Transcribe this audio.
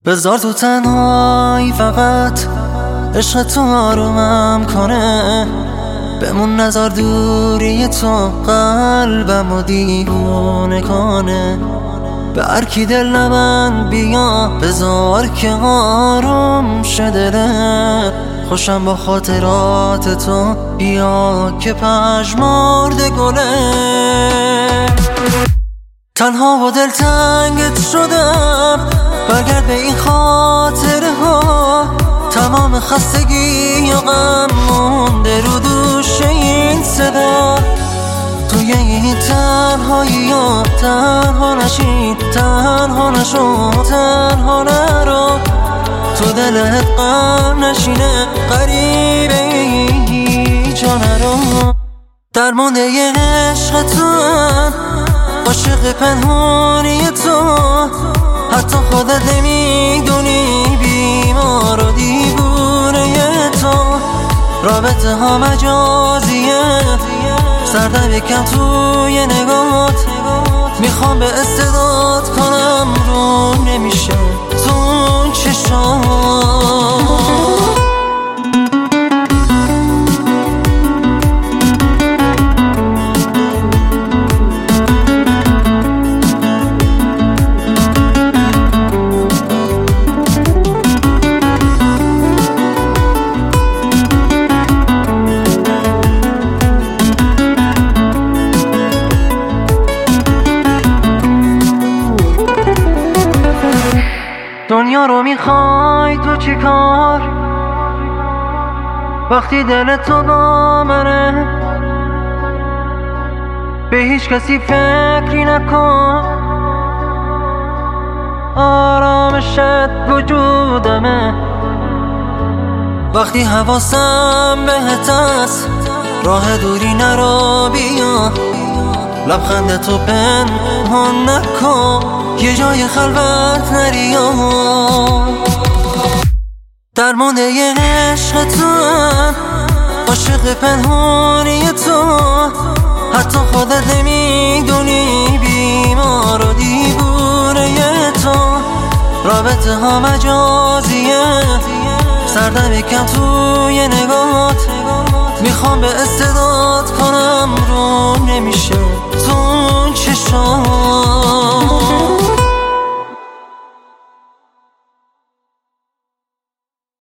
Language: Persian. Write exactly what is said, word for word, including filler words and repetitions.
بذار تو تنهایی فقط عشق تو آرومم کنه، بمون نذار دوری تو قلبم و دیوونه کنه. به هر کی دل نبند بیا، بذار که آروم شه دله. خوشم با خاطرات تو، بیا که پژمرده گله. تنها و دلتنگت شدم، برگرد به این خاطره ها. تمام خستگی یا غم مونده رو دوش این صدا. توی این تنهایی یا تنها نشین، تنها نشو، تنها نرو. تو دلت غم نشینه، غریبه هیچ جا نرو. درمانده ی عشق تو هم، عاشق پنهانی تو. حتی خودت نمیدونی بیمار و دیوونه تو. رابطه ها مجازیه، سردم یکم توی نگات. میخوام به استعداد کنم رو نمیشه تو اون چشام. دنیا رو میخوای تو چی کار وقتی دل تو با منه؟ به هیچ کسی فکری نکن، آرامشت وجودمه. وقتی حواسم بهت است، راه دوری نرو بیا. لبخند تو پنهان نکن، یه جای خلوت نریا. درمانده ی عشق تو هم، عاشق پنهانی تو. حتی خودت نمیدونی بیمار و دیوونه تو. رابطه ها مجازیه، سردم یکم توی نگات. میخوام به استعداد کنم رو نمیشه تو اون چشام.